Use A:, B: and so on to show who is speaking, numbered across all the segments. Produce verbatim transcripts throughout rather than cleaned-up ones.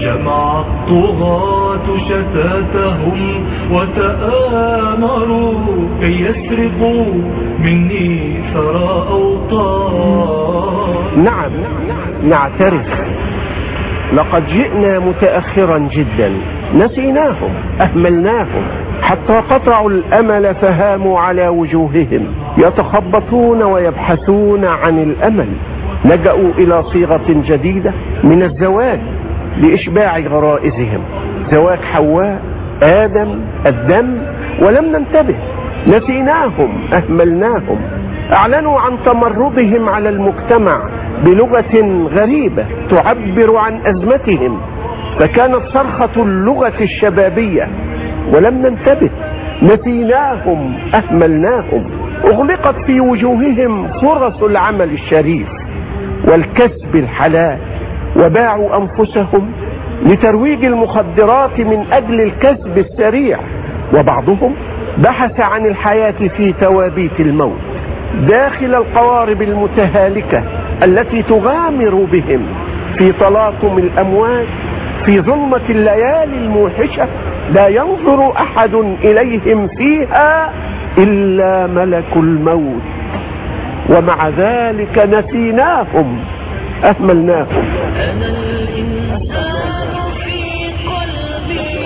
A: جمع الطغاة شتاتهم وتآمروا كي يسرقوا مني ثرى أوطان.
B: نعم نعترف، لقد جئنا متأخرا جدا، نسيناهم أهملناهم حتى قطعوا الأمل فهاموا على وجوههم يتخبطون ويبحثون عن الأمل. لجأوا إلى صيغة جديدة من الزواج لإشباع غرائزهم، زواج حواء آدم الدم، ولم ننتبه، نسيناهم أهملناهم. أعلنوا عن تمردهم على المجتمع بلغة غريبة تعبر عن أزمتهم، فكانت صرخة اللغة الشبابية، ولم ننتبه، نسيناهم أهملناهم. أغلقت في وجوههم فرص العمل الشريف والكسب الحلال، وباعوا أنفسهم لترويج المخدرات من أجل الكسب السريع، وبعضهم بحث عن الحياة في توابيت الموت داخل القوارب المتهالكة التي تغامر بهم في تلاطم الأمواج في ظلمة الليالي الموحشة، لا ينظر أحد إليهم فيها إلا ملك الموت، ومع ذلك نسيناهم أهملناهم.
A: أنا الإنسان في قلبي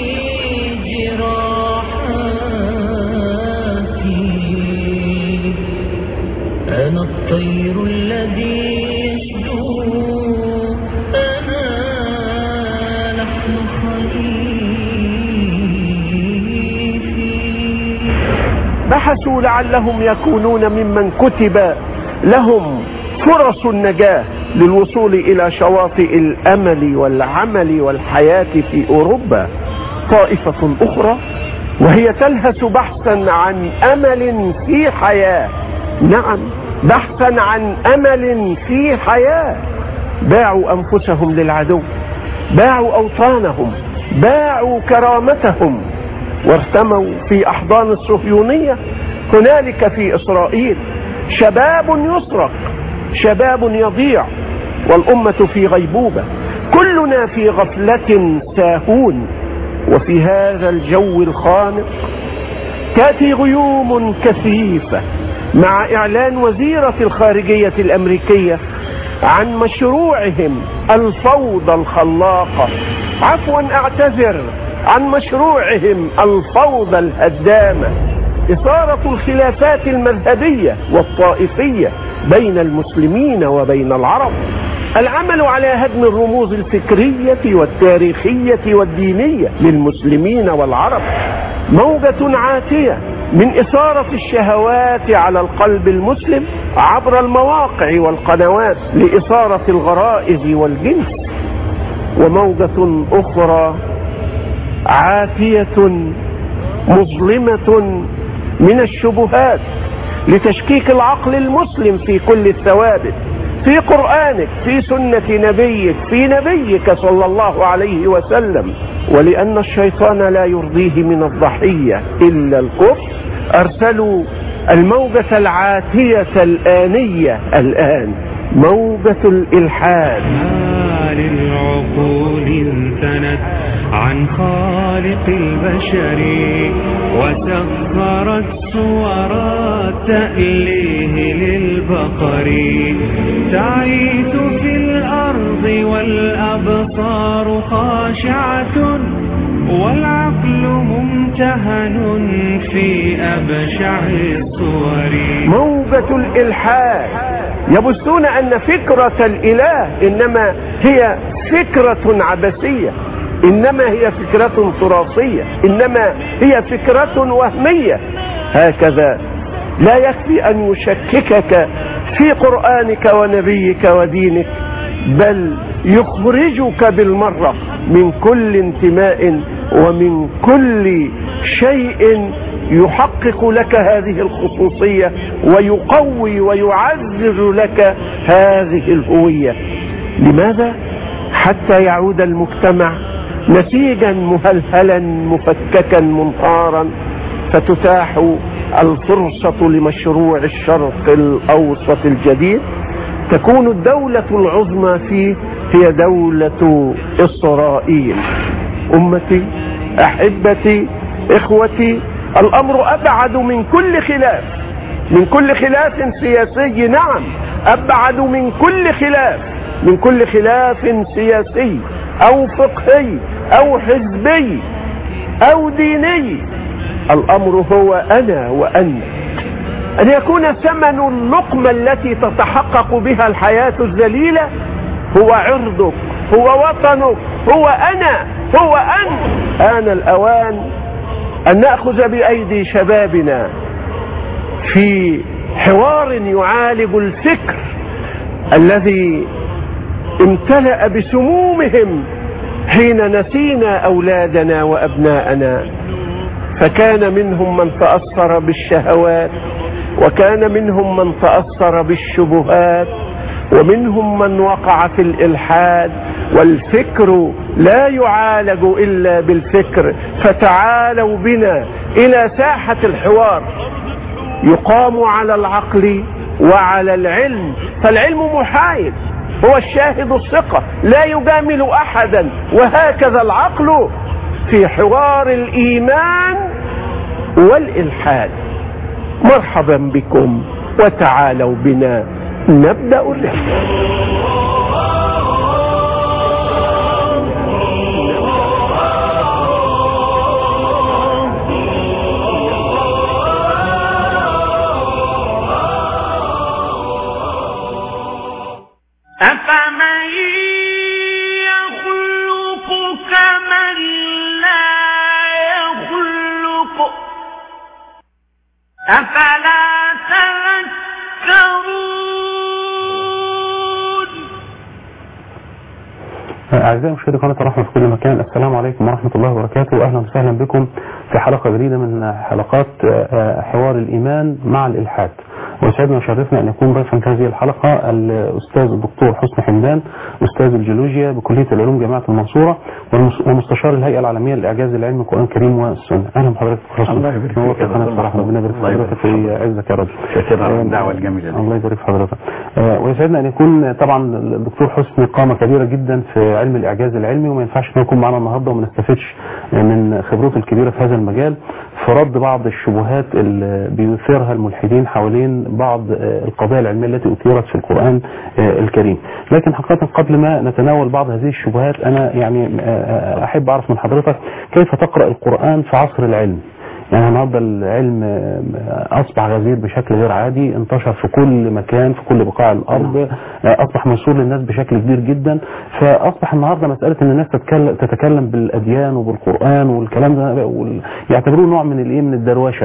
A: جراحاتي، أنا الطير الذي يشدو، أنا لحن خليفي.
B: بحثوا لعلهم يكونون ممن كتب لهم فرص النجاة للوصول إلى شواطئ الأمل والعمل والحياة في أوروبا. طائفة أخرى وهي تلهث بحثا عن أمل في حياة، نعم بحثا عن أمل في حياة. باعوا أنفسهم للعدو، باعوا أوطانهم، باعوا كرامتهم، وارتموا في أحضان الصهيونية. هنالك في إسرائيل شباب يسرق، شباب يضيع، والأمة في غيبوبة، كلنا في غفلة ساهون. وفي هذا الجو الخانق تأتي غيوم كثيفة مع إعلان وزيرة الخارجية الأمريكية عن مشروعهم الفوضى الخلاقة، عفوا أعتذر، عن مشروعهم الفوضى الهدامة، إثارة الخلافات المذهبية والطائفية بين المسلمين وبين العرب، العمل على هدم الرموز الفكرية والتاريخية والدينية للمسلمين والعرب، موجة عاتية من إثارة الشهوات على القلب المسلم عبر المواقع والقنوات لإثارة الغرائز والجنس، وموجة أخرى عاتية مظلمة من الشبهات لتشكيك العقل المسلم في كل الثوابت، في قرآنك، في سنة نبيك، في نبيك صلى الله عليه وسلم. ولأن الشيطان لا يرضيه من الضحية إلا الكفر، أرسلوا الموجة العاتية الآنية الآن، موجة الإلحاد.
C: ما للعقول انثنت عن خالق البشر، وسخرت صور التأليه للبقر، تعيث في الأرض والأبصار خاشعة، والعقل ممتهن في أبشع الصور.
B: موجة الإلحاد يبثون أن فكرة الإله إنما هي فكرة عبثية، إنما هي فكرة تراثية، إنما هي فكرة وهمية. هكذا لا يكفي أن يشككك في قرآنك ونبيك ودينك، بل يخرجك بالمرة من كل انتماء ومن كل شيء يحقق لك هذه الخصوصية ويقوي ويعزز لك هذه الهوية. لماذا؟ حتى يعود المجتمع نسيجا مهلهلا مفككا منهارا، فتتاح الفرصة لمشروع الشرق الأوسط الجديد، تكون الدولة العظمى فيه هي دولة إسرائيل. أمتي، أحبتي، إخوتي، الأمر أبعد من كل خلاف، من كل خلاف سياسي. نعم، أبعد من كل خلاف، من كل خلاف سياسي أو فقهي أو حزبي أو ديني. الأمر هو أنا وأنت، أن يكون ثمن اللقمة التي تتحقق بها الحياة الذليلة هو عرضك، هو وطنك، هو أنا، هو أنت. آن الأوان أن نأخذ بأيدي شبابنا في حوار يعالج الفكر الذي امتلأ بسمومهم حين نسينا أولادنا وأبناءنا، فكان منهم من تأثر بالشهوات، وكان منهم من تأثر بالشبهات، ومنهم من وقع في الإلحاد. والفكر لا يعالج إلا بالفكر. فتعالوا بنا إلى ساحة الحوار يقام على العقل وعلى العلم، فالعلم محايد، هو الشاهد الثقة، لا يجامل أحدا. وهكذا العقل في حوار الإيمان والإلحاد. مرحبا بكم، وتعالوا بنا نبدأ الرحلة.
C: أفمن يخلق كمن لا يخلق أفلا تذكرون.
D: أعزائي مشاهدي قناة الرحمة في كل مكان، السلام عليكم ورحمة الله وبركاته، وأهلا وسهلا بكم في حلقة جديدة من حلقات حوار الإيمان مع الإلحاد. ويسعدنا وشرفنا أن يكون ضيفا في هذه الحلقة الأستاذ الدكتور حسني حمدان، أستاذ الجيولوجيا بكلية العلوم جامعة المنصورة، ومستشار الهيئة العالمية للإعجاز العلمي القرآن الكريم والسنة. أهلا بحضرتك حسني.
E: الله يبارك فيك.
D: ربنا يبارك في حضرتك في عزك يا رب.
E: شكرا على الدعوة الجميلة.
D: الله يبارك في حضرتك. ويسعدنا أن يكون طبعا الدكتور حسني قامة كبيرة جدا في علم الإعجاز العلمي، وما ينفعش أن يكون معنا النهارده وما نستفدش من خبرته الكبيرة في هذا المجال في رد بعض الشبهات اللي بيثيرها الملحدين حوالين بعض القضايا العلمية التي أثيرت في القرآن الكريم. لكن حقيقة قبل ما نتناول بعض هذه الشبهات، أنا يعني أحب أعرف من حضرتك كيف تقرأ القرآن في عصر العلم. يعني النهارده العلم أصبح غزير بشكل غير عادي، انتشر في كل مكان، في كل بقاع الأرض، أصبح منشور للناس بشكل كبير جدا. فأصبح النهارده مسألة إن الناس تتكلم, تتكلم بالأديان وبالقرآن والكلام ده يعتبروه نوع من الإيه من الدروشة،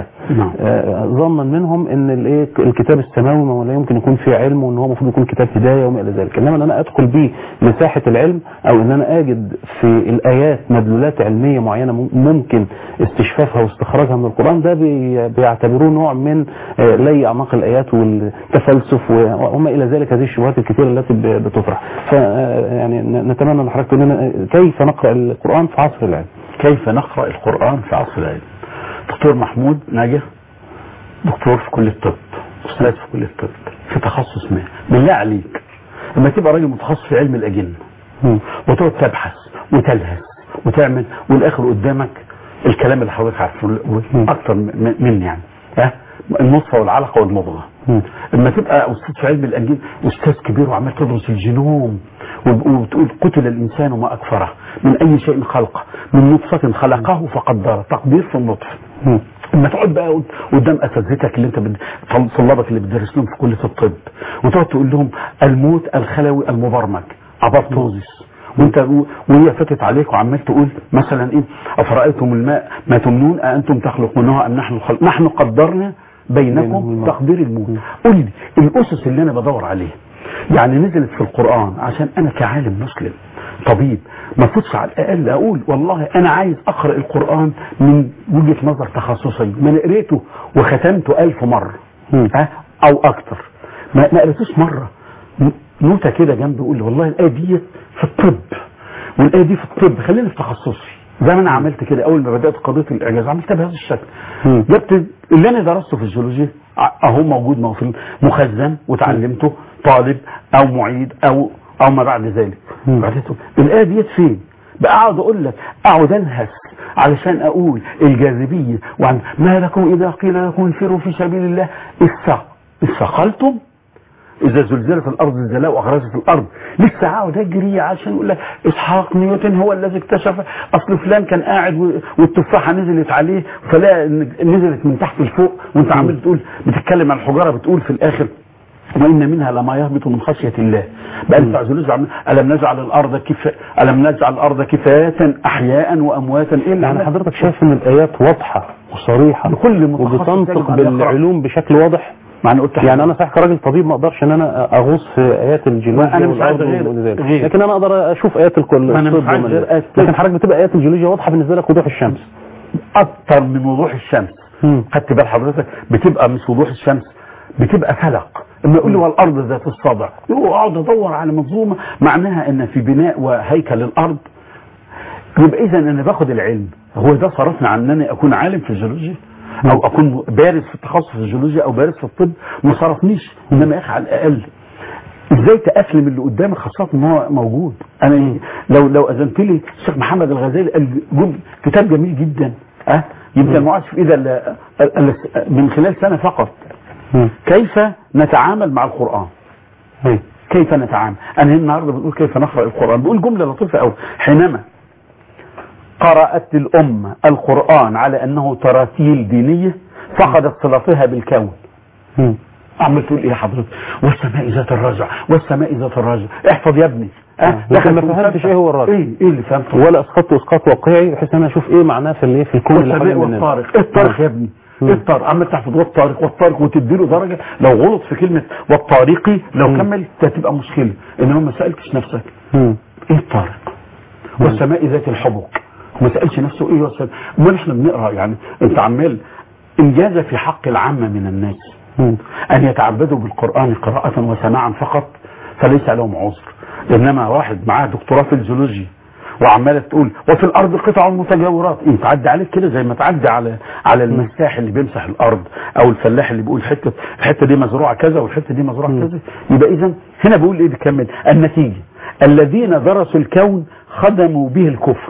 D: ظنا منهم إن الإيه الكتاب السماوي ما لا يمكن يكون فيه علم، وإن هو المفروض يكون كتاب هداية وما إلى ذلك. إنما أن أنا أدخل به مساحة العلم، أو إن أنا أجد في الآيات مدلولات علمية معينة ممكن استشفافها واستخراجها من القرآن، ده بيعتبروه نوع من لي أعماق الآيات والتفلسف وما إلى ذلك، هذه الشبهات الكثيرة التي بتطرح. فيعني نتمنى أن حضرتك تقول لنا كيف نقرأ القرآن في عصر العلم.
E: كيف نقرأ القرآن في عصر العلم؟ دكتور محمود ناجح، دكتور في كلية الطب، أستاذ في كلية الطب في تخصص ما. بالله عليك لما تبقى راجل متخصص في علم الأجنة وتقعد تبحث وتلهث وتعمل، والآخر قدامك الكلام اللي حضرتك عارفه اكتر مني، يعني ها النطفه والعلقه والمضغه. لما تبقى استاذ في علم الانجيل، استاذ كبير وعمال تدرس الجينوم وتقول قتل الانسان وما اكفره من اي شيء خلقه، من نطفه خلقه فقدره، تقدير في النطف. لما تقعد بقى قدام اساتذتك اللي انت بد... طلابك اللي بتدرس لهم في كليه الطب، وتقعد تقول لهم الموت الخلوي المبرمج ابابتوزيس، وانت وهي فاتت عليك وعمال تقول مثلا ايه افرايتم الماء ما تمنون اانتم تخلقونها ام نحن الخلق، نحن قدرنا بينكم تقدير الموت. قول لي الاسس اللي انا بدور عليها يعني نزلت في القرآن عشان انا كعالم مسلم طبيب ما فوتش على الاقل اقول والله انا عايز اقرا القرآن من وجهة نظر تخصصي، ما قريته وختمته ألف مرة ها او اكتر، ما قريتوش مرة نوتة كده جنبي يقول لي والله الآية دي في الطب والآية دي في الطب، خليني في تخصصي. زي ما انا عملت كده اول ما بدأت قضية الإعجاز عملتها بهذا الشكل. جبت اللي انا درسته في الجيولوجيا اهو موجود ما في مخزن وتعلمته طالب او معيد او او ما بعد ذلك. بعدين تقول الايه ديت فين بقى؟ اقعد اقول لك اقعد انهس علشان اقول الجاذبيه وعن ما لكم اذا قيل لكم انفروا في سبيل الله استثقلتم اذا زلزلت الارض زلزالها واخرجت الارض. لسه هقعد اجري عشان اقول لك اسحاق نيوتن هو الذي اكتشف اصل فلان كان قاعد والتفاحه نزلت عليه فلا نزلت من تحت لفوق وانت عمال تقول بتتكلم عن الحجاره بتقول في الاخر وإن منها لما يهبط من خشية الله بقى انت عزلوز ألم نجعل الأرض كفا ألم نجعل الأرض كفاية أحياء وأمواتا إلا
D: يعني حضرتك شايف ان الآيات واضحة وصريحة
E: لكل
D: وبتنطق بالعلوم بشكل واضح.
E: معنى قلت
D: يعني انا صحيح كراجل طبيب ما اقدرش ان انا اغوص في ايات الجيولوجيا
E: انا مش عايز غير, غير
D: لكن انا اقدر اشوف ايات الكل لكن حضرتك بتبقى ايات الجيولوجيا واضحه بالنسبه لك وضوح الشمس
E: اكتر من وضوح الشمس. خدت بال حضرتك بتبقى مش وضوح الشمس بتبقى فلق. اما يقول لي والارض ذات الصدع اقعد ادور على منظومه معناها ان في بناء وهيكل الارض. يبقى اذا انا باخد العلم هو ده صرفنا عن ان انا اكون عالم في الجيولوجيا او اكون بارز في التخصص الجيولوجيا او بارز في الطب ما صرفنيش. انما يا اخي على الاقل ازاي تأسلم اللي قدامك خاصه ان هو موجود. انا لو لو اذنت لي الشيخ محمد الغزالي قال كتاب جميل جدا اه يمكن ما عادش في ايده من خلال سنه فقط. كيف نتعامل مع القرآن؟ كيف نتعامل؟ أنا النهارده بنقول كيف نقرأ القرآن. بقول جملة لطيفة أوي. حينما قرأت الأمة القرآن على أنه تراتيل دينية فقدت صلتها بالكون. عمال تقول إيه يا حضرتك؟ والسماء ذات الرجع والسماء ذات الرجع. احفظ يا ابني.
D: أه لكن ما فهمتش ايه هو الرجع.
E: ايه ايه اللي فهمته؟
D: ولا اسقطت اسقاط واقعي بحيث ان انا اشوف ايه معناه في الايه في الكون اللي
E: حوالين مننا. والطارق ايه الطارق يا ابني؟ ايه الطارق؟ عمال تحفظ والطارق والطارق وتديله درجه لو غلط في كلمه والطارقي لو مم. كمل هتبقى مشكله. انما ما سالتش نفسك مم. ايه الطارق؟ مم. والسماء ذات الحبك ما سالش نفسه ايه والسماء. امال احنا بنقرا يعني انت عمال انجاز في حق العامه من الناس مم. ان يتعبدوا بالقران قراءه وسماعا فقط فليس لهم عذر. انما واحد معاه دكتوراه في الجيولوجيا وعماله تقول وفي الارض قطع متجاورات ايه تعدي عليك كده زي ما تعدي على على المساح اللي بيمسح الارض او الفلاح اللي بيقول حته الحته دي مزروعه كذا والحته دي مزروعه كذا. يبقى اذا هنا بقول ايه بيكمل النتيجه الذين درسوا الكون خدموا به الكفر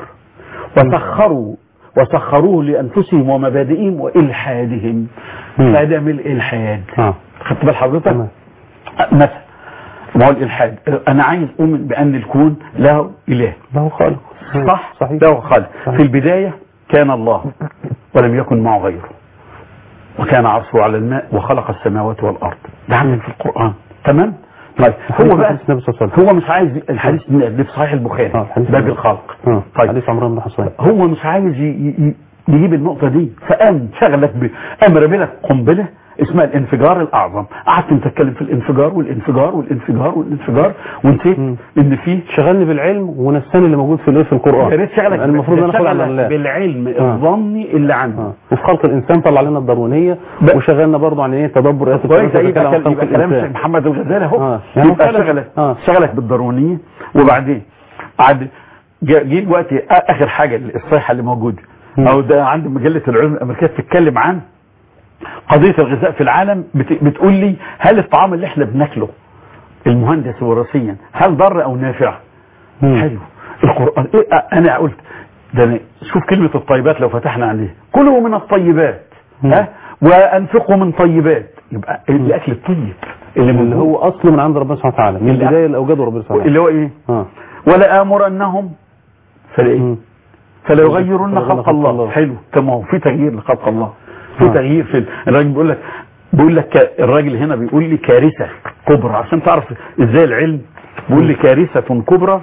E: وسخروا وسخروه لانفسهم ومبادئهم والحادهم. فده من الالحاد. خدت بال حضرتك؟ مثلا ما هو الالحاد انا عايز اؤمن بان الكون له اله
D: له خالق
E: صح صحيح له خالق. في البدايه كان الله ولم يكن معه غيره وكان عرشه على الماء وخلق السماوات والارض. ده عندك في القران تمام. طيب هو بقى هو مش عايز الحديث اللي في صحيح البخاري باب الخلق.
D: طيب حديث عمران بن حصين
E: هو مش عايز يجيب النقطه دي فقام شغلك بامر بلك قنبله اسمها الانفجار الاعظم. قعدت تتكلم في الانفجار والانفجار والانفجار والانفجار ونسيت ان في
D: شغلني بالعلم ونساني اللي موجود في الايه في القران.
E: يا ريت شغلك
D: المفروض انا اخد على الله
E: بالعلم الظني اللي عندي
D: آه. وفي خلق الانسان طلع لنا الضروريه وشغلنا برضه عن ايه تدبر ايات
E: القران. يبقى كلام الشيخ محمد الغزالي اهو آه. يعني يبقى شغلك آه. شغلك بالضروريه. وبعدين قعد جه الوقت اخر حاجه الصيحه اللي موجوده او ده عند مجله العلوم الامريكيه بتتكلم عن قضية الغذاء في العالم. بتقول لي هل الطعام اللي احنا بناكله المهندس وراثيا هل ضر او نافع؟ مم. حلو. القرآن إيه انا قلت ده شوف كلمة الطيبات لو فتحنا عليه كلوا من الطيبات ها وانفقوا من طيبات. يبقى الاكل الطيب
D: اللي, اللي هو اصله من عند ربنا سبحانه وتعالى من البداية اللي اوجده ربنا سبحانه وتعالى
E: اللي هو ايه آه. ولا امرنهم فلا ايه فلا يغيرن خلق الله. الله حلو. طب ما هو في تغيير لخلق الله في تغيير في الراجل بيقول لك بيقول لك الراجل هنا بيقول لي كارثه كبرى عشان تعرف ازاي العلم. بيقول لي كارثه كبرى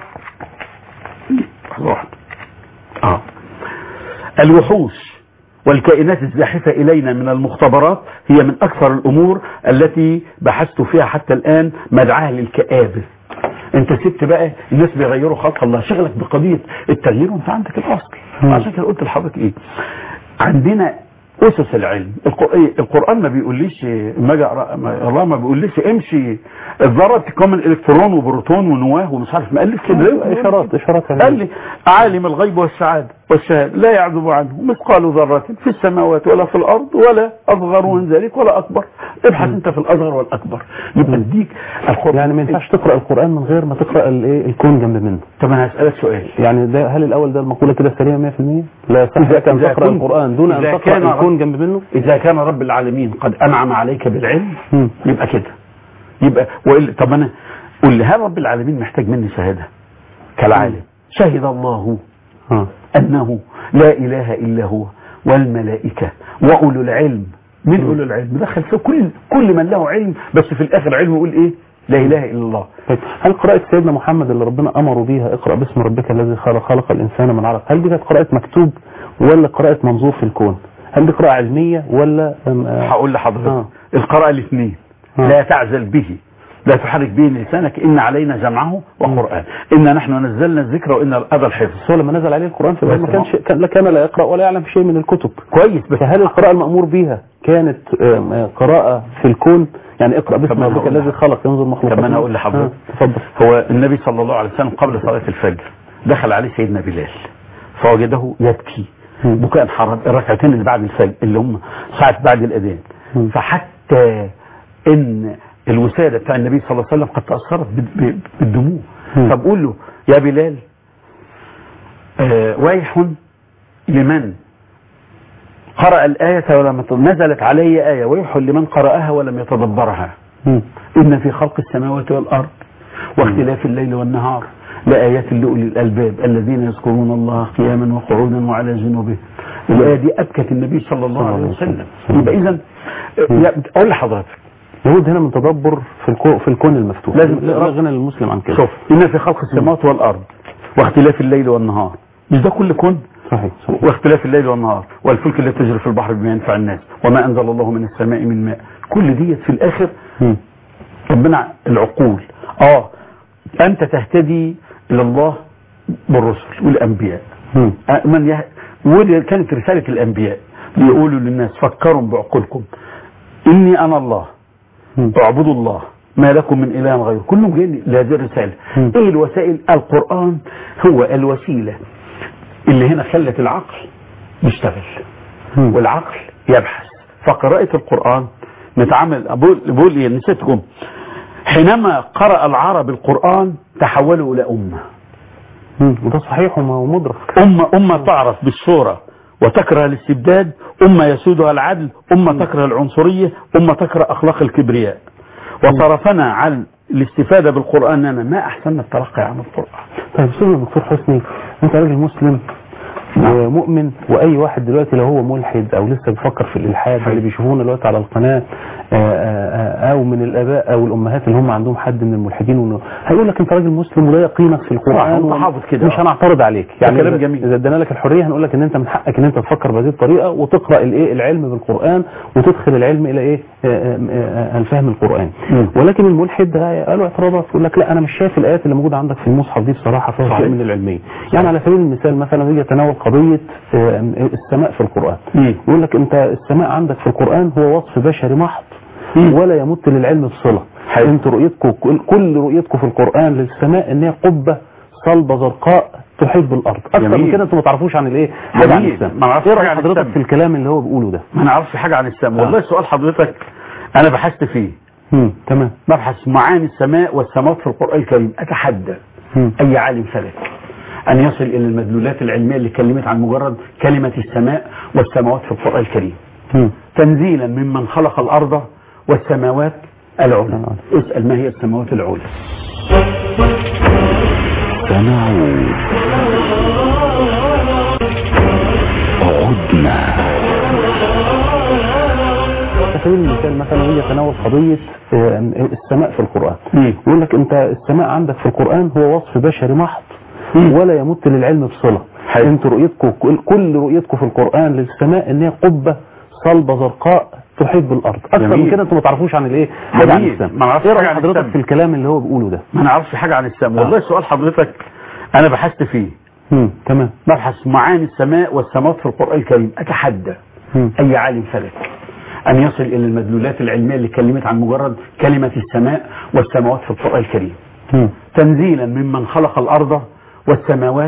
E: اه الوحوش والكائنات الزاحفه الينا من المختبرات هي من اكثر الامور التي بحثت فيها حتى الان مدعاها للكآبه. انت سبت بقى الناس بيغيروا خلق الله شغلك بقضيه التغيير وانت عندك الاصل. عشان كده قلت لحضرتك ايه عندنا أسس العلم. القرآن ما بيقوليش ما جاء الله ما بيقوليش امشي الذرة تكون الكترون وبروتون ونواه ومش عارف ما قال لي كده
D: اشارات اشارات
E: قال لي عالم الغيب والسعادة والشهادة لا يعزب عنه مثقال ذرة في السماوات ولا في الأرض ولا أصغر من ذلك ولا أكبر. ابحث أنت في الأصغر والأكبر يبقى اديك القرآن.
D: يعني ما ينفعش تقرأ القرآن من غير ما تقرأ الايه الكون جنب منه.
E: طب أنا هسألك سؤال،
D: يعني ده هل الأول ده المقولة كده سليمة مية في المية؟ لا يصح لك أن تقرأ القرآن دون أن تقرأ الكون جنب منه؟
E: إذا كان رب العالمين قد أنعم عليك بالعلم
D: م.
E: يبقى كده. يبقى وإلا طب أنا قول لي هل رب العالمين محتاج مني شهادة كالعالم؟ شهد الله
D: ها.
E: أنه لا إله إلا هو والملائكة وأولو العلم. من أولو العلم؟ دخل في كل كل من له علم، بس في الآخر علم يقول إيه؟ لا إله إلا الله.
D: طيب هل قراءة سيدنا محمد اللي ربنا أمره بيها اقرأ باسم ربك الذي خلق خلق الإنسان من علق، هل دي كانت قراءة مكتوب ولا قراءة منظور في الكون؟ هل دي قراءة علمية ولا
E: هقول لحضرتك
D: آه.
E: القراءة الاثنين
D: آه.
E: لا تعزل به، لا تحرك به لسانك، إن علينا جمعه وقرآن، إن نحن نزلنا الذكر وإن الأذى الحفظ.
D: هو لما نزل عليه القرآن في ما كانش كان لا كان لا يقرأ ولا يعلم شيء من الكتب.
E: كويس، بس
D: فهل القراءة المأمور بها كانت قراءة في الكون؟ يعني اقرأ باسم ربك الذي خلق ينظر مخلوقات.
E: طب انا اقول لحضرتك
D: تفضل.
E: هو النبي صلى الله عليه وسلم قبل صلاة الفجر دخل عليه سيدنا بلال فوجده يبكي بكاء حرام الركعتين اللي بعد الفجر اللي هم ساعة بعد الأذان، فحتى ان الوسادة بتاع النبي صلى الله عليه وسلم قد تأثرت بالدموع. فبقول له يا بلال آه ويح لمن قرأ الآية ولم نزلت عليه آية، ويح لمن قرأها ولم يتدبرها. إن في خلق السماوات والأرض واختلاف الليل والنهار لآيات لأولي الألباب الذين يذكرون الله قياما وقعودا وعلى جنوبهم. الآية دي أبكت النبي صلى الله عليه وسلم. يبقى إذن أقول لحضرتك
D: لابد هنا من تدبر في الكون في الكون المفتوح،
E: لازم
D: لا غنى للمسلم عن كده.
E: شوف إن في خلق السماوات والأرض واختلاف الليل والنهار، مش ده كل كون؟
D: صحيح, صحيح.
E: واختلاف الليل والنهار والفلك التي تجري في البحر بما ينفع الناس وما أنزل الله من السماء من ماء، كل ديت في الآخر م. ربنا العقول. آه أنت تهتدي إلى الله بالرسل والأنبياء م. من يه... ودي كانت رسالة الأنبياء يقولوا للناس فكروا بعقولكم إني أنا الله اعبدوا الله ما لكم من إله غيره، كلهم جايين لهذه الرسالة. م. إيه الوسائل؟ القرآن هو الوسيلة اللي هنا خلت العقل يشتغل م. والعقل يبحث. فقراءة القرآن نتعامل بقول بقول ايه نسيتكم حينما قرأ العرب القرآن تحولوا إلى أمة.
D: وده صحيح ومدرك.
E: أمة أمة تعرف بالصورة وتكره الاستبداد، أمة يسودها العدل، أمة تكره العنصرية، أمة تكره أخلاق الكبرياء. وصرفنا عن الاستفادة بالقرآن أنا ما أحسن التلقي عن القرآن.
D: طيب سيدنا دكتور حسني، أنت راجل مسلم ومؤمن، واي واحد دلوقتي لو هو ملحد او لسه بيفكر في الالحاد اللي بيشوفونا دلوقتي على القناه او من الاباء او الامهات اللي هم عندهم حد من الملحدين هيقول لك انت راجل مسلم ولا يقيمك في القران
E: وحافظ كده،
D: مش هنعترض عليك
E: يعني كلام جميل.
D: اذا ادينا لك الحريه هنقول لك ان انت من حقك ان انت تفكر بهذه الطريقه وتقرا الايه العلم بالقران وتدخل العلم الى ايه الفهم القراني. ولكن الملحد قالوا اعتراضات، يقول لك لا انا مش شايف الايات اللي موجوده عندك في المصحف دي بصراحه فيها شيء من العلميه. يعني على سبيل المثال مثلا يجي يتناول قضيه السماء في القرآن، يقول لك انت السماء عندك في القرآن هو وصف بشري محض ولا يمت للعلم بصلة. انت رؤيتكم كل رؤيتكم في القرآن للسماء ان هي قبة صلبة زرقاء تحب الارض. اكثر من كده انتم ما تعرفوش عن الايه حاجه عن السماء. ما نعرفش حاجه عن حضرتك في الكلام اللي هو بيقوله ده.
E: ما نعرفش حاجه عن السماء. آه. والله سؤال حضرتك انا بحثت فيه.
D: امم تمام.
E: ببحث معاني السماء والسماوات في القرآن الكريم. اتحدى مم. اي عالم فلك أن يصل إلى المدلولات العلمية اللي كلمت عن مجرد كلمة السماء والسماوات في القرآن الكريم م. تنزيلا ممن خلق الأرض والسماوات العلى. اسأل ما هي السماوات العلى.
F: سنعود عدنا.
D: على سبيل المثال مثلا يجي يتناول قضية السماء في القرآن، يقول لك أنت السماء عندك في القرآن هو وصف بشري محض ولا يمت للعلم بصلة. انتوا رؤيتكم كل رؤيتكم في القرآن للسماء ان هي قبة صلبة زرقاء تحب الارض. اكثر من كده انتوا ما تعرفوش عن الايه حاجه عن السماء.
E: ما نعرفش حاجه عن
D: حضرتك في الكلام اللي هو بيقوله ده.
E: ما نعرفش حاجه عن السماء. والله سؤال حضرتك انا بحثت فيه.
D: امم تمام.
E: ببحث معاني السماء والسماوات في القرآن الكريم. اتحدى مم. اي عالم فلك ان يصل الى المدلولات العلميه اللي كلمت عن مجرد كلمه السماء والسماوات في القرآن الكريم م. تنزيلا ممن خلق الارض والسماوات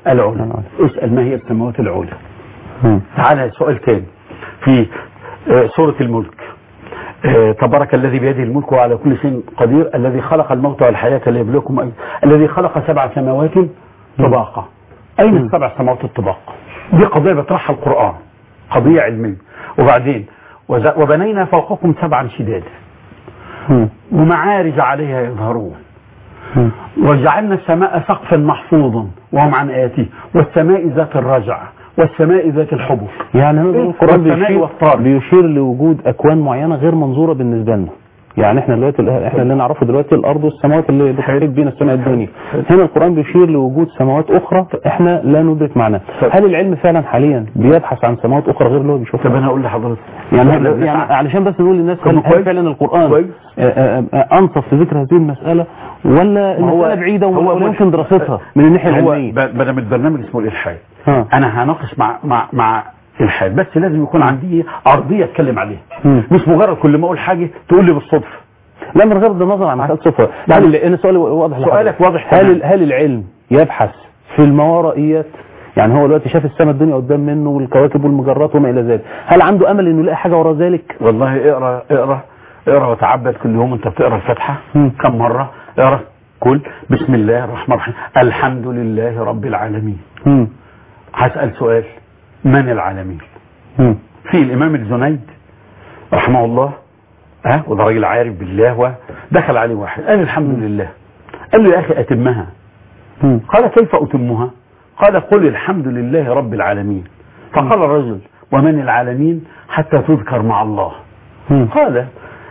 E: العلى. اسأل ما هي السماوات العلى.
D: مم.
E: تعالى سؤال تاني في آه، سورة الملك. آه، تبارك الذي بيده الملك وعلى كل شيء قدير الذي خلق الموت والحياة ليبلوكم أي الذي خلق سبع سماوات طباقا. أين السبع سماوات الطباق؟ دي قضية بيطرحها القرآن، قضية علمية. وبعدين وز- وبنينا فوقكم سبعا شدادا
D: مم.
E: ومعارج عليها يظهرون
D: مم.
E: وجعلنا السماء سقفا محفوظا وهم عن آياته والسماء ذات الرجع والسماء ذات الحبك.
D: يعني نقول القرآن
E: والسماء
D: بيشير,
E: والطارق.
D: بيشير لوجود أكوان معينة غير منظورة بالنسبة لنا. يعني احنا دلوقتي احنا اللي نعرفه دلوقتي الأرض والسماوات اللي بتحيط بينا السماء الدنيا. هنا القرآن بيشير لوجود سماوات أخرى احنا لا ندرك معناها. هل العلم فعلا حاليا بيبحث عن سماوات أخرى غير اللي هو بيشوفها؟
E: طب أنا أقول لحضرتك
D: يعني يعني علشان بس نقول للناس هل, هل فعلا القرآن آه، آه، آه، أنصف في ذكر هذه المسألة ولا المسألة بعيدة ولا يمكن دراستها من الناحية العلمية؟
E: بدل البرنامج اسمه الإلحاد.
D: ها.
E: أنا هناقش مع مع مع الحاد، بس لازم يكون عندي أرضية أتكلم عليها.
D: مم.
E: مش مجرد كل ما أقول حاجة تقول لي بالصدفة.
D: لا من غير النظر عن مسألة صفة. هل أنا سؤالي واضح
E: سؤالك واضح.
D: هل هل العلم يبحث في الماورائيات؟ يعني هو دلوقتي شاف السماء الدنيا قدام منه والكواكب والمجرات وما إلى ذلك، هل عنده أمل إنه يلاقي حاجة وراء ذلك؟
E: والله اقرا اقرا اقرا وتعبد كل يوم انت بتقرا الفاتحة.
D: مم.
E: كم مرة اقرا كل بسم الله الرحمن الرحيم الحمد لله رب العالمين.
D: مم.
E: هسأل سؤال، من العالمين؟
D: مم.
E: في الإمام الجنيد رحمه الله، ها وده راجل عارف بالله، ودخل عليه واحد قال الحمد لله. قال له يا أخي أتمها.
D: مم.
E: قال كيف أتمها؟ قال قل الحمد لله رب العالمين. فقال الرجل ومن العالمين حتى تذكر مع الله؟
D: مم.
E: قال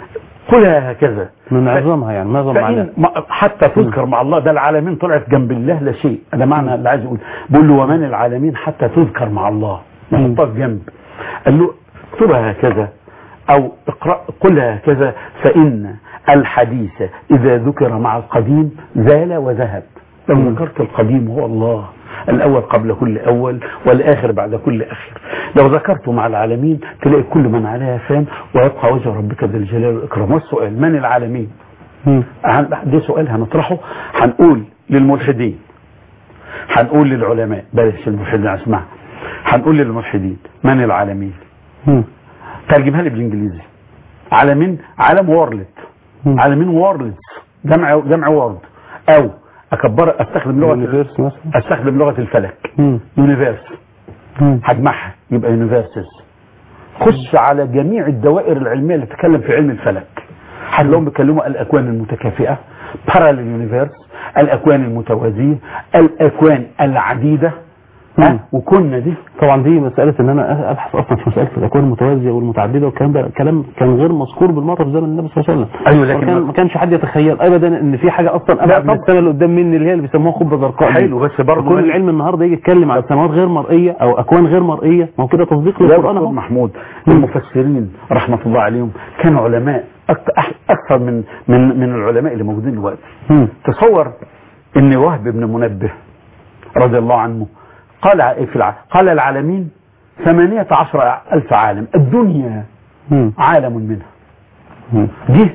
E: قلها هكذا
D: من عظمها يعني معظم معناها
E: فإن ما- حتى تذكر مع الله. ده العالمين طلعت جنب الله لا شيء. ده معنى اللي عايز يقول. بقول له ومن العالمين حتى تذكر مع الله، نحطها في جنب. قال له اكتبها هكذا او اقرأ قلها هكذا فإن الحديث إذا ذكر مع القديم زال وذهب. لو ذكرت القديم هو الله الأول قبل كل أول والآخر بعد كل آخر. لو ذكرته مع العالمين تلاقي كل من عليها فان ويبقى وجه ربك ذي الجلال والإكرام. والسؤال من العالمين؟
D: مم.
E: ده سؤال هنطرحه. هنقول للملحدين، هنقول للعلماء، بلاش الملحدين اسمع، هنقول للملحدين من العالمين؟
D: مم.
E: ترجمها لي بالانجليزي. عالمين عالم وورلد،
D: مم.
E: عالمين وورلدز، جمع جمع وورد، او اكبر استخدم لغه
D: يونيفيرس مثلا.
E: استخدم لغه الفلك
D: مم.
E: يونيفيرس،
D: مم.
E: هجمعها يبقى يونيفيرسز. خش على جميع الدوائر العلميه اللي تتكلم في علم الفلك هتلاقيهم بيتكلموا الاكوان المتكافئه باراليل يونيفيرس، الاكوان المتوازيه، الاكوان العديده. ها وكنا دي
D: طبعا دي مسألة ان انا ابحث اصلا في مسألة الاكوان المتوازية والمتعددة والكلام ده كلام كان غير مذكور بالمرة في زمن النبي صلى الله عليه وسلم.
E: ايوه لكن
D: كان ما كانش حد يتخيل ابدا ان في حاجة اصلا ابعد من السماء اللي قدام مني اللي هي اللي بيسموها قبة زرقاء.
E: حلو بس برضه
D: كل العلم النهارده يجي يتكلم عن سماوات غير مرئية او اكوان غير مرئية، ما هو كده تصديق للقرآن اهو.
E: محمود المفسرين رحمة الله عليهم كانوا علماء اكثر من من من العلماء اللي موجودين دلوقتي. تصور ان وهب بن منبه رضي الله عنه قال في الع... قال العالمين ثمانية عشر ألف عالم، الدنيا
D: مم.
E: عالم منها.
D: مم.
E: دي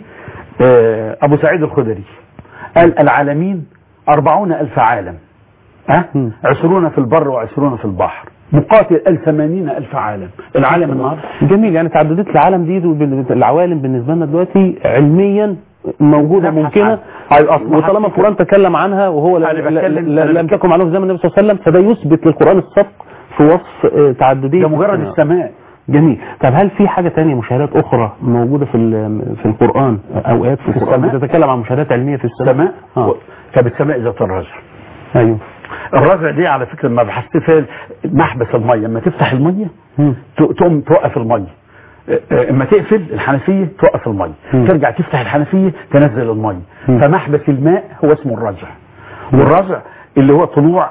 E: آه أبو سعيد الخدري قال العالمين أربعون ألف عالم، أه؟
D: مم.
E: عشرون في البر وعشرون في البحر. مقاتل قال ثمانين ألف عالم. العالم النهارده
D: جميل. يعني تعددت العالم دي العوالم بالنسبة لنا دلوقتي علميا موجودة ممكنة، وطالما القرآن تكلم عنها وهو لم تكن معلومة في زمن النبي صلى الله عليه وسلم فده يثبت للقرآن السبق في وصف تعددية.
E: ده مجرد السماء.
D: جميل. طب هل في حاجة تانية مشاهدات أخرى موجودة في في القرآن أو آيات في القرآن بتتكلم عن مشاهدات علمية في السماء؟
E: السماء طب السماء ذات الرجع.
D: أيوه
E: الرجع دي على فكرة ما بحثت فيها محبس المية، لما تفتح المية تقوم توقف المية، اما تقفل الحنفية توقف المية، ترجع تفتح الحنفية تنزل المية. فمحبس الماء هو اسمه الرجع. والرجع اللي هو طلوع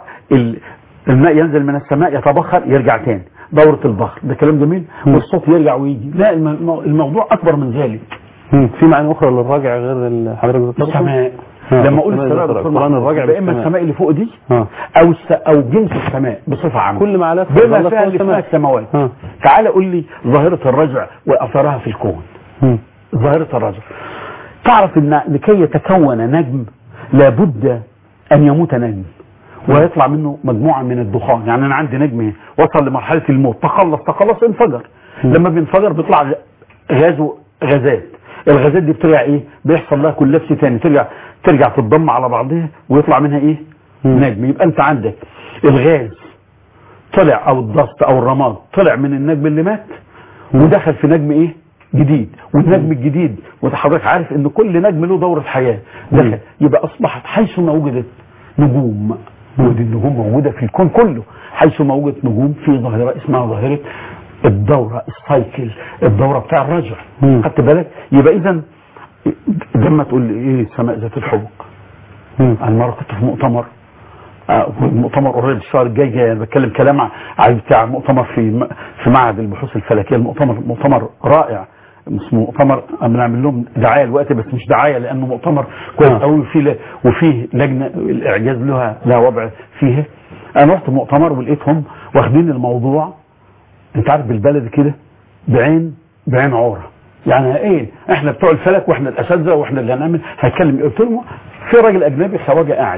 E: الماء ينزل من السماء يتبخر يرجع تاني، دورة البخر. ده كلام جميل. والصوت يرجع ويجي. لا الموضوع اكبر من ذلك.
D: في معنى اخرى للرجع غير حضرتك ذكرتها؟
E: السماء. لما اقول السماء
D: القرآن الرجع
E: يا اما السماء اللي فوق دي
D: ها.
E: او او جنس السماء بصفه عامه
D: كل ما على
E: بما فيها اللي اسمها السماوات. تعال قول لي ظاهره الرجع واثرها في الكون. م. ظاهره الرجع تعرف ان لكي يتكون نجم لابد ان يموت نجم، ويطلع منه مجموعة من الدخان. يعني انا عندي نجم وصل لمرحلة الموت، تخلص تخلص انفجر. لما بينفجر بيطلع غاز غازات، الغازات دي بترجع ايه؟ بيحصل لها كولابس تاني، ترجع ترجع تتضم على بعضها ويطلع منها ايه؟ نجم. يبقى انت عندك الغاز طلع او الضغط او الرماد طلع من النجم اللي مات ودخل في نجم ايه؟ جديد. والنجم الجديد وانت حضرتك عارف ان كل نجم له دورة حياة دخل، يبقى اصبحت حيث ما وجدت نجوم، ودي النجوم موجودة في الكون كله، حيث ما وجدت نجوم في ظاهرة اسمها ظاهرة الدورة، السايكل، الدورة بتاع الرجع. خدت بالك؟ يبقى اذا لما تقول لي ايه سماء ذات الحبوق، انا مرة كنت في مؤتمر مؤتمر قريب الشهر الجاي جاي، انا بتكلم كلام عن بتاع مؤتمر في في معهد البحوث الفلكيه. المؤتمر مؤتمر رائع، اسمه مؤتمر بنعمل لهم دعايه الوقت، بس مش دعايه لانه مؤتمر كويس قوي وفيه وفيه لجنه الاعجاز لها لها وضع فيه. انا رحت مؤتمر ولقيتهم واخدين الموضوع انت عارف بالبلد كده بعين بعين عوره. يعني ايه احنا بتوع الفلك واحنا الاساتذه واحنا اللي هنعمل هنتكلم. قلت لهم في راجل اجنبي خواجه قاعد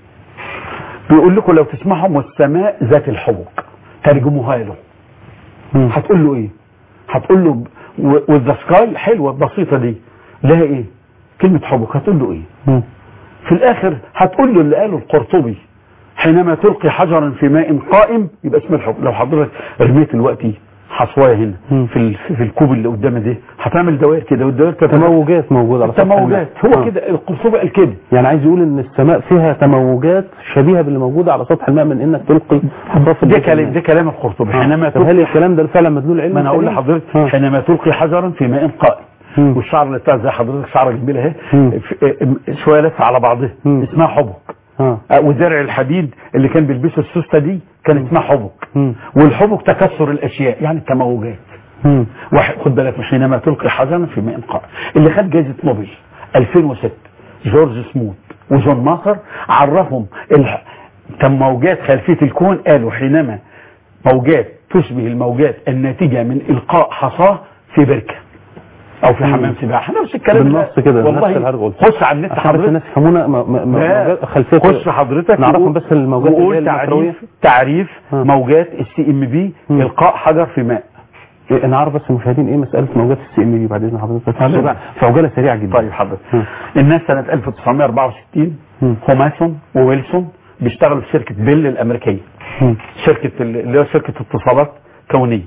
E: بيقول لكم لو تسمعهم والسماء ذات الحبوق ترجموها له هتقول له ايه؟ هتقول له والذا سكاي حلوه البسيطه دي لها ايه؟ كلمه حبوق هتقول له ايه؟ م. في الاخر هتقول له اللي قاله القرطبي حينما تلقي حجرا في ماء قائم يبقى اسمه الحبوق. لو حضرتك رميت دلوقتي حصوايه هنا م. في في الكوب اللي قدامي ده هتعمل دوائر كده، والدوائر
D: تموجات موجوده على
E: تموجات. هو كده القرطبي قال كده.
D: يعني عايز يقول ان السماء فيها تموجات شبيهه باللي موجوده على سطح الماء من انك تلقي حصى.
E: ده كلام ده كلام القرطبي. حينما
D: تلقي هل الكلام ده فعلا مدلول علمي؟
E: ما انا اقول لحضرتك حينما تلقي حجرا في ماء قائم م. والشعر اللي بتاع زي حضرتك شعره جميله اهي شويه لفه على بعضها اسمها حبوق. آه. وزرع الحديد اللي كان بيلبسه السوسته دي كان اسمها حبوق. والحبوق تكسر الاشياء يعني التموجات. خد بالك حينما تلقي حجرا في ماء قائم. اللي خد جائزه نوبل ألفين وستة جورج سموت وجون ماسر عرفهم التموجات خلفيه الكون. قالوا حينما موجات تشبه الموجات الناتجه من القاء حصاه في بركه او في حمام سباحه، نفس الكلام
D: بالنص كده.
E: والله خش على النت حضرتك
D: الناس يفهمونا موجات خلفيه.
E: خش حضرتك
D: نعرفهم بس الموجات
E: اللي تعريف تعريف ها. موجات السي ام بي القاء حجر في ماء.
D: إيه انا عارف بس المشاهدين ايه مساله موجات السي ام بي بعد اذن حضرتك في عجاله سريعه جدا.
E: طيب حضرتك الناس سنه ألف وتسعمائة وأربعة وستين هوماسون وويلسون بيشتغلوا في شركه بيل الامريكيه، شركه اللي هي شركه اتصالات كونيه.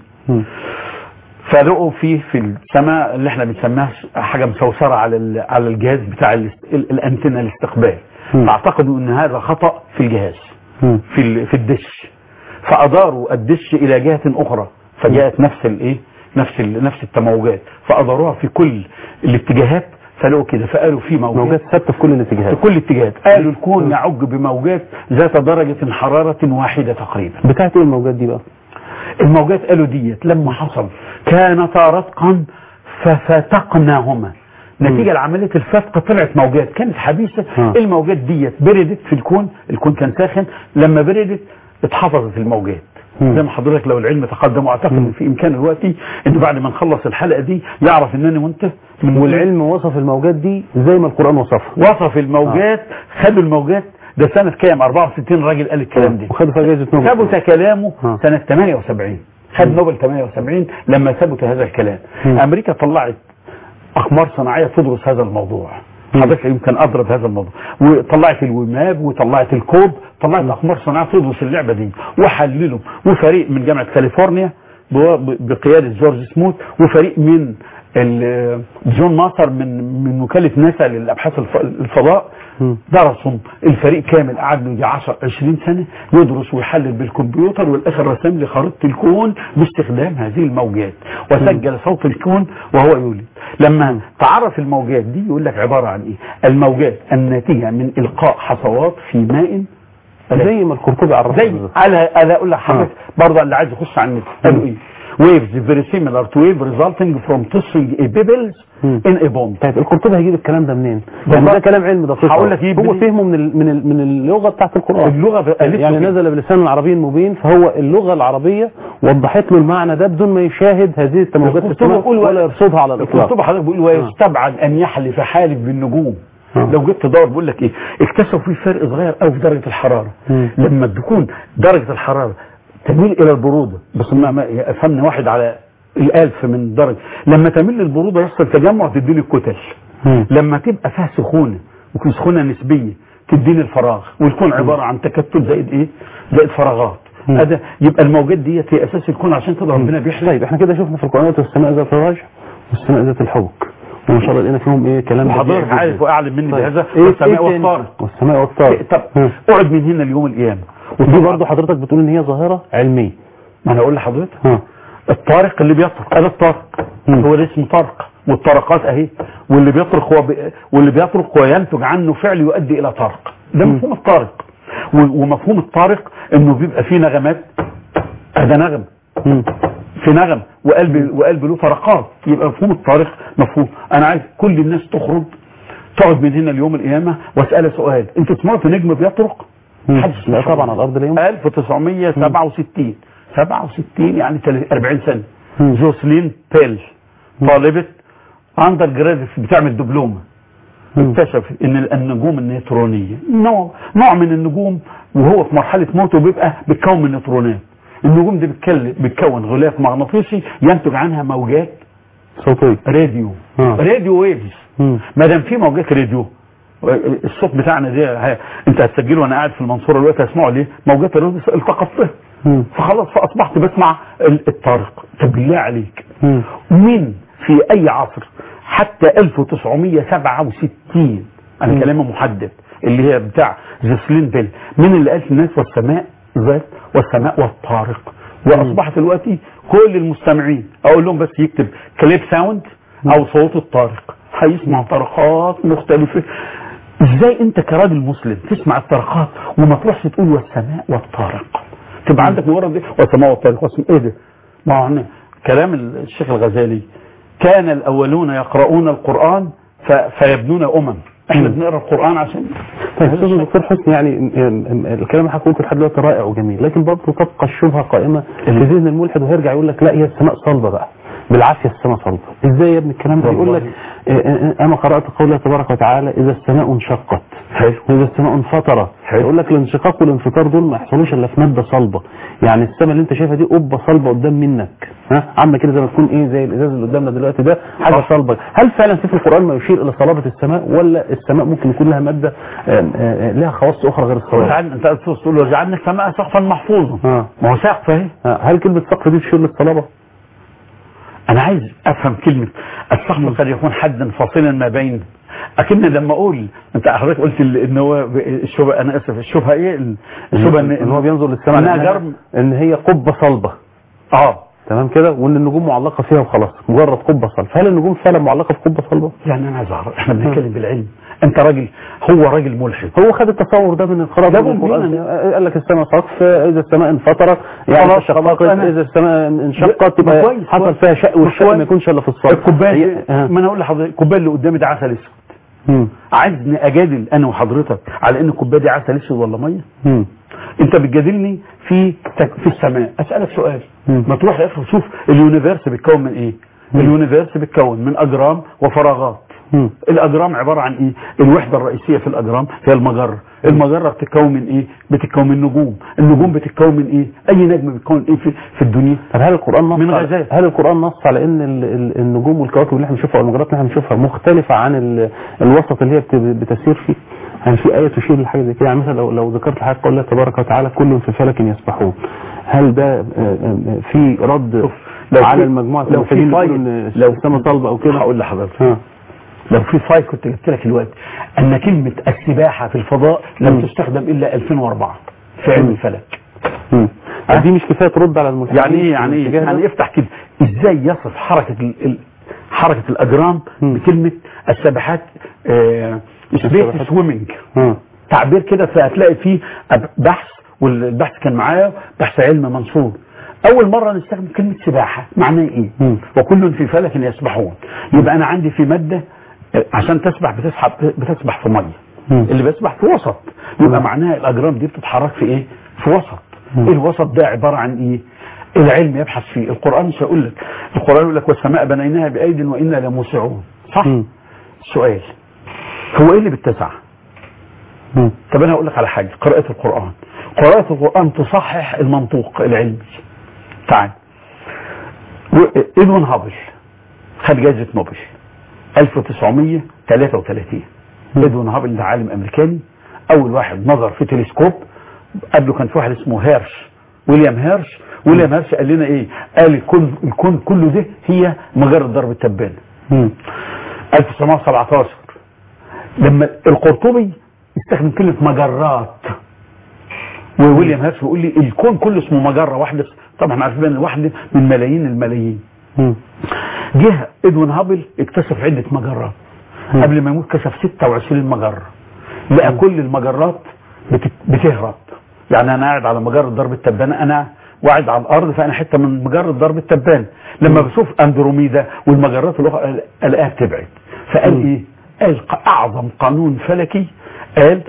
E: فلقوا فيه في السماء اللي احنا بنسميها حاجه مسوسره على على الجهاز بتاع الانتنه الاستقبال، فاعتقدوا ان هذا خطا في الجهاز في في الدش، فاداروا الدش الى جهه اخرى فجاءت نفس الايه نفس نفس التموجات، فاداروها في كل الاتجاهات فلقوا كده. فقالوا في موجات
D: موجات ثابته في كل الاتجاهات
E: في كل الاتجاهات. قالوا الكون يعج بموجات ذات درجه حراره واحده تقريبا.
D: بتاعت ايه الموجات دي بقى؟
E: الموجات قالوا ديت لما حصل كانتا رتقا ففتقناهما، نتيجة لعملية الفتق طلعت موجات كانت حبيسة. ها. الموجات ديت بردت في الكون، الكون كان ساخن، لما بردت اتحفظت الموجات. م. زي ما حضرتك لو العلم تقدم واعتقد ان في امكان الوقت ان بعد ما نخلص الحلقة دي يعرف انني وانت
D: والعلم وصف الموجات دي زي ما القرآن وصفها.
E: وصف الموجات. ها. خدوا الموجات ده سنة كام؟ أربعة وستين راجل قال الكلام ده
D: وخدوا فيها جائزة نوبل.
E: ثبت كلامه ها. سنة ثمانية وسبعين خد نوبل ثمانية وسبعين لما ثبت هذا الكلام. م. امريكا طلعت اقمار صناعيه تدرس هذا الموضوع، حضرتك يمكن اضرب هذا الموضوع، وطلعت الويماب وطلعت الكوب، طلعت اقمار صناعيه تدرس اللعبه دي وحللوا. وفريق من جامعه كاليفورنيا بقياده جورج سموت، وفريق من جون ماسر من من وكاله ناسا للابحاث الفضاء درسوا. الفريق كامل قعد له عشرة عشرين سنه يدرس ويحلل بالكمبيوتر، والاخر رسم لي خريطه الكون باستخدام هذه الموجات وسجل صوت الكون وهو يولد. لما تعرف الموجات دي يقول لك عباره عن ايه؟ الموجات الناتجه من القاء حصوات في ماء
D: زي ما القرطبي عرفها.
E: زي انا انا اقول لك حضرتك برضه اللي عايز يخش على النت قالوا ايه؟ waves very similar to wave resulting from tossing a pebbles in a pond.
D: طيب القرطبي هيجيب الكلام ده منين؟ يعني ده كلام علمي دقيق.
E: هقول لك
D: هو فهمه من ال من ال من اللغه بتاعت القرآن.
E: اللغه
D: يعني نزل بلسان العربي المبين، فهو اللغه العربيه وضحت له المعنى ده بدون ما يشاهد هذه التموجات في السماء ولا يرصدها على الاطلاق.
E: القرطبي حضرتك بيقول ويستبعد ان يحلف حالف بالنجوم
D: آه.
E: لو جيت تدور بقول لك ايه، اكتشفوا في فرق صغير قوي في درجه الحراره.
D: مم.
E: لما تكون درجه الحراره تميل الى البروده، بس ما ما- افهمني واحد على الالف من درجه، لما تميل للبروده يحصل تجمع تديني الكتل.
D: مم.
E: لما تبقى فيها سخونه وفي سخونه نسبيه تديني الفراغ، ويكون عباره عن تكتل زائد ايه؟ زائد فراغات.
D: مم.
E: هذا يبقى الموجات ديت هي اساس الكون، عشان كده ربنا بيحلم.
D: طيب احنا كده شفنا في القرآن والسماء ذات الرجع والسماء ذات الحبك، وان شاء الله لقينا فيهم ايه كلام بديع
E: وحضرتك
D: جداً.
E: عارف واعلم مني
D: طيب.
E: بهذا،
D: إيه
E: والسماء
D: إيه تاني؟
E: والطارق.
D: والسماء والطارق.
E: طب
D: مم.
E: اقعد من هنا ليوم القيامه.
D: ودي برضه حضرتك بتقول ان هي ظاهرة علمية.
E: ما انا اقول لحضرتك
D: ها.
E: الطارق اللي بيطرق، هذا الطارق
D: مم.
E: هو ده اسمه طرق، والطرقات اهي، واللي بيطرق هو بي... واللي بيطرق هو ينتج عنه فعل يؤدي الى طرق. ده
D: مم.
E: مفهوم الطارق. و... ومفهوم الطارق انه بيبقى فيه نغمات، هذا نغم
D: مم.
E: في نغم، وقلب وقلب له طرقات، يبقى مفهوم الطارق مفهوم. انا عايز كل الناس تخرج تقعد من هنا ليوم القيامه واسالها سؤال، انتوا سمعتوا نجم بيطرق؟
D: مم.
E: محدش
D: لا
E: سمع.
D: طبعا على الارض لا يوم.
E: ألف وتسعمية وسبعة وستين سبعة وستين يعني تل- أربعين سنه.
D: مم.
E: جوسلين بيل طالبه اندر جراد بتعمل دبلومه،
D: مم.
E: اكتشف ان النجوم النيوترونيه نوع نوع من النجوم، وهو في مرحله موته بيبقى بيتكون من نيوترونات. النجوم دي بتكل- بتكون غلاف مغناطيسي ينتج عنها موجات
D: صوتية.
E: راديو.
D: آه.
E: راديو ويفز.
D: مم.
E: ما دام في موجات راديو، الصوت بتاعنا دي ه- انت هتسجله وانا قاعد في المنصوره دلوقتي هسمعه ليه؟ موجات الراديو التقطتها.
D: مم.
E: فخلاص فاصبحت بسمع ال- الطارق. طب بالله عليك
D: مم.
E: مين في اي عصر حتى ألف وتسعمية وسبعة وستين، انا
D: مم.
E: كلامي محدد، اللي هي بتاع جوسلين بيل، مين اللي قال الناس والسماء ذات والسماء والطارق؟ واصبحت دلوقتي كل المستمعين اقول لهم بس يكتب كليب ساوند او صوت الطارق، هيسمع طرقات مختلفه. ازاي انت كراجل مسلم تسمع الطرقات وما تروحش تقول والسماء والطارق؟ تبقى عندك مجرد ايه والسماء والطارق، واسم ايه ده؟ ما هو احنا كلام الشيخ الغزالي، كان الاولون يقرؤون القران ف... فيبنون امم، احنا
D: مم.
E: بنقرا القران عشان
D: طيب استاذ الدكتور حسني، يعني م- م- الكلام اللي حضرتك لحد دلوقتي رائع وجميل، لكن برضه تبقى الشبهه قائمه في ذهن الملحد، وهيرجع يقول لك لا هي السماء صلبه بقى، بالعافيه السماء صلبه. ازاي يا ابني الكلام ده؟ يقول لك آه، آه، انا قرات قوله تبارك وتعالى اذا السماء انشقت
E: حلو.
D: واذا السماء انفطرت.
E: حلو.
D: يقول لك الانشقاق والانفطار دول ما يحصلوش الا في ماده صلبه، يعني السماء اللي انت شايفها دي قبه صلبه قدام منك، ها عامله كده زي ما تكون ايه زي الازاز اللي قدامنا دلوقتي ده حاجه
E: صح.
D: صلبه. هل فعلا في القران ما يشير الى صلابه السماء، ولا السماء ممكن يكون لها ماده آه، آه، لها خواص اخرى غير الصلابه؟
E: وجعلنا انت تقول وجعلنا السماء سقفا محفوظا.
D: اه
E: ما هو سقف اهي.
D: آه، هل كلمه سقف دي تشير للصلابه؟
E: انا عايز افهم كلمه السقف قد يكون حدا فاصلا ما بين، اكن لما اقول انت حضرتك قلت ال- ان هو ب- الشبهه، انا اسف الشبهه ايه؟ الشبهه ان
D: ان هو بينظر للسماء
E: انها
D: لأنها-
E: جرم.
D: ان هي قبه صلبه،
E: اه
D: تمام كده، وان النجوم معلقه فيها وخلاص مجرد قبه صلبه. فهل النجوم فعلا معلقه في قبه صلبه؟
E: يعني انا عايز اعرف، احنا بنتكلم بالعلم، انت راجل، هو راجل ملحد،
D: هو خد التصور ده من القراءه
E: ده
D: من القران،
E: ممكن.
D: قال لك السماء سقف، اذا السماء انفطرت يعني
E: خلاص،
D: تشققت،
E: خلاص، أنا-
D: اذا السماء انشقت
E: ما
D: يبقى
E: كويس،
D: حصل
E: كويس.
D: فيها شق، والشق
E: كويس.
D: ما يكونش الا في الصلب.
E: الكوبايه
D: هي-
E: دي-
D: آه.
E: ما انا اقول لحضرتك الكوبايه اللي قدامي ده عسل اسود،
D: مم.
E: عايزني اجادل انا وحضرتك على ان الكوبايه دي عسل اسود ولا ميه؟
D: مم.
E: انت بتجادلني في تك... في السماء، اسالك سؤال،
D: مم.
E: ما تروح يا اخي شوف اليونيفيرس بيتكون من ايه؟
D: مم.
E: اليونيفيرس بيتكون من اجرام وفراغات.
D: مم.
E: الاجرام عباره عن ايه؟ الوحده الرئيسيه في الاجرام هي المجره، المجره بتتكون من ايه؟ بتتكون من نجوم، النجوم بتتكون من ايه؟ اي نجم بيتكون ايه في, في الدنيا؟
D: طب هل القران نص
E: من
D: على
E: غزال.
D: هل القران نص على ان ال- ال- النجوم والكواكب اللي احنا بنشوفها والمجرات اللي احنا بنشوفها مختلفه عن ال- الوسط اللي هي بت- بتسير فيه؟ هل في ايه تشير لحاجه زي كده؟ يعني مثلا لو لو ذكرت لحضرتك قول الله تبارك وتعالى كل في فلك يسبحون، هل ده آه، آه، في رد
E: شوف، لو
D: على
E: في-
D: المجموعه
E: لو في
D: المفسدين
E: فايل-
D: بيقولوا ان
E: لو
D: السماء صلبه او كده؟
E: هقول لحضرتك،
D: اه
E: لو في فايل كنت جبت لك الوقت ان كلمه السباحه في الفضاء لم
D: مم.
E: تستخدم الا ألفين وأربعة في علم
D: مم.
E: الفلك.
D: مم. دي مش كفايه ترد على الملحدين؟
E: يعني ايه يعني ايه
D: الاتجاه ده؟
E: يعني افتح كده، ازاي يصف حركه ال... ال... حركه الاجرام
D: مم.
E: بكلمه السباحات آه... سبيس
D: السباحات.
E: سويمنج،
D: اه
E: تعبير كده فهتلاقي فيه أب- بحث، والبحث كان معايا بحث علم منصور، اول مره نستخدم كلمه سباحه معناه ايه؟
D: مم.
E: وكل في فلك يسبحون، يبقى انا عندي في ماده آه، عشان تسبح بتسحب بتسبح في ميه،
D: مم.
E: اللي بيسبح في وسط، يبقى
D: مم.
E: معناها الاجرام دي بتتحرك في ايه؟ في وسط.
D: مم.
E: الوسط ده عباره عن ايه؟ العلم يبحث فيه، القران مش هيقول لك، القران يقول لك والسماء بنيناها بايد وانا لموسعون، صح؟
D: مم.
E: سؤال، هو ايه اللي بيتسع؟
D: مم.
E: طب انا هقول لك على حاجه. قراءه القران قراءه القران تصحح المنطوق العلمي. تعال، ادوين هابل خد جائزه نوبل ألف وتسعمية وثلاثة وثلاثين. ادوين هابل ده عالم امريكاني، اول واحد نظر في تلسكوب. قبله كان في واحد اسمه هيرش، ويليام هيرش. ويليام هيرش قال لنا ايه؟ قال الكون الكون كله ده هي مجرة ضرب التبانه. ألف وتسعمية وسبعتاشر لما القرطبي استخدم كلمه مجرات، وويليام هيرش بيقول لي الكون كله اسمه مجره واحده. طبعا احنا عارفين ان الواحده من ملايين الملايين. جه ادوين هابل اكتشف عده مجرات. قبل ما يموت كشف ستة وعشرين مجره. لقى كل المجرات بت- بتهرب. يعني انا قاعد على مجره ضرب التبانه، انا وقاعد على الارض، فانا حته من مجره ضرب التبانه. لما بشوف اندروميدا والمجرات الاخرى الاقيها بتبعد. فقال ايه؟ قال اعظم قانون فلكي، قال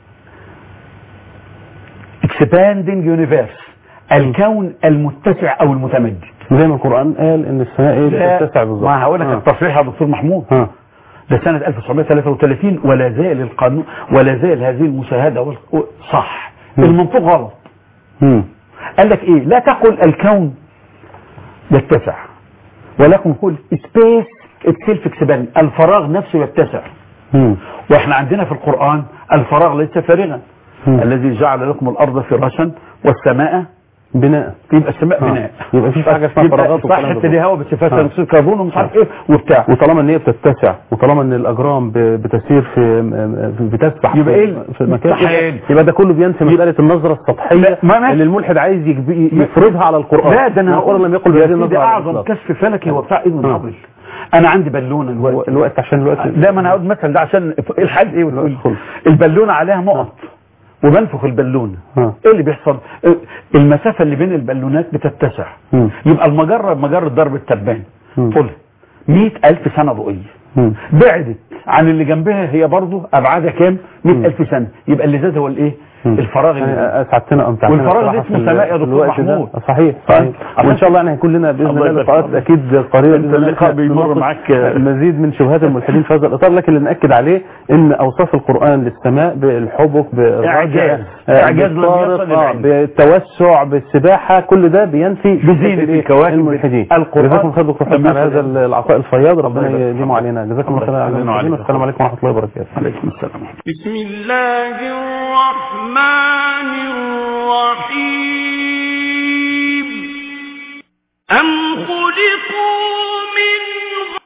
E: expanding universe، الكون المتسع او المتمدد.
D: زي ما القرآن قال ان السماء ايه بتتسع بالظبط.
E: ما هقول لك التصريح يا دكتور محمود.
D: ها.
E: ده سنة ألف وتسعمية وثلاثة وثلاثين، ولا زال القانون ولا زال هذه المشاهدة وال- صح. المنطق غلط.
D: مم.
E: قال لك ايه؟ لا تقل الكون يتسع، ولكن قل سبيس اتسيلف اكسباند، الفراغ نفسه يتسع.
D: مم.
E: واحنا عندنا في القرآن الفراغ ليس فارغا. الذي جعل لكم الارض فراشا والسماء
D: بناء.
E: يبقى السماء
D: آه.
E: بناء.
D: يبقى مفيش حاجه اسمها فراغات
E: صح، حتى دي هوا بس فيها ثاني اكسيد الكربون ومش عارف ايه وبتاع.
D: وطالما ان هي بتتسع، وطالما ان الاجرام ب- بتسير في بتسبح
E: يبقى
D: في-
E: ايه
D: في المكان،
E: مستحيل.
D: يبقى ده كله بينفي مساله النظره السطحيه
E: لا، ما ماشي.
D: اللي الملحد عايز يجب- يفرضها على القران.
E: لا، ده انا
D: القران لم يقل
E: يا
D: بهذه
E: سيدي
D: النظره على
E: اعظم
D: الإطلاق.
E: كشف فلكي هو بتاع ابن
D: آه.
E: هابل. انا عندي بالونه
D: هو
E: الوقت
D: الوقت عشان الوقت
E: لا، ما انا هقول مثلا ده عشان الحد ايه وتقول
D: خلص.
E: البالونه عليها نقط وبنفخ البالونه.
D: آه.
E: ايه اللي بيحصل؟ المسافه اللي بين البالونات بتتسع.
D: مم.
E: يبقى المجره مجره ضرب التبان
D: مم.
E: طولها مئة ألف سنه ضوئيه.
D: مم.
E: بعدت عن اللي جنبها هي برضه ابعادها كام؟ مئة ألف سنه. يبقى اللي زاد هو الايه؟
D: مم.
E: الفراغ اللي
D: يعني اسعدتنا امتعتنا
E: والفراغ ده
D: بصراحة
E: اسمه
D: في
E: سماء يا
D: ال-
E: دكتور
D: الوقت ده.
E: محمود.
D: صحيح صحيح.
E: طيب.
D: وان شاء الله يعني هيكون لنا باذن
E: الله
D: الله
E: يبارك
D: لقاءات
E: فيك.
D: اكيد قريبه
E: انت
D: بإذن الله
E: اللقاء بيمر
D: نناقش
E: معاك.
D: مزيد من شبهات الملحدين في هذا الاطار، لكن اللي ناكد عليه ان اوصاف القران للسماء بالحبك
E: إعجاز.
D: بالرجع
E: إعجاز لم
D: بالطارق،
E: يصل
D: آه،
E: للعلم.
D: بالتوسع بالسباحه، كل ده بينفي
E: بزينة
D: الإيه؟
E: الكواكب.
D: الملحدين.
E: القرآن
D: جزاكم خير دكتور حسن
E: لم
D: على
E: يصل
D: هذا
E: إليه.
D: العطاء الفياض، ربنا
E: الله يبارك
D: يديمه علينا. جزاكم الله خير على
E: الله
D: الملحدين،
E: يبارك.
D: والسلام عليكم ورحمه الله وبركاته.
E: عليكم السلام.
C: بسم الله الرحمن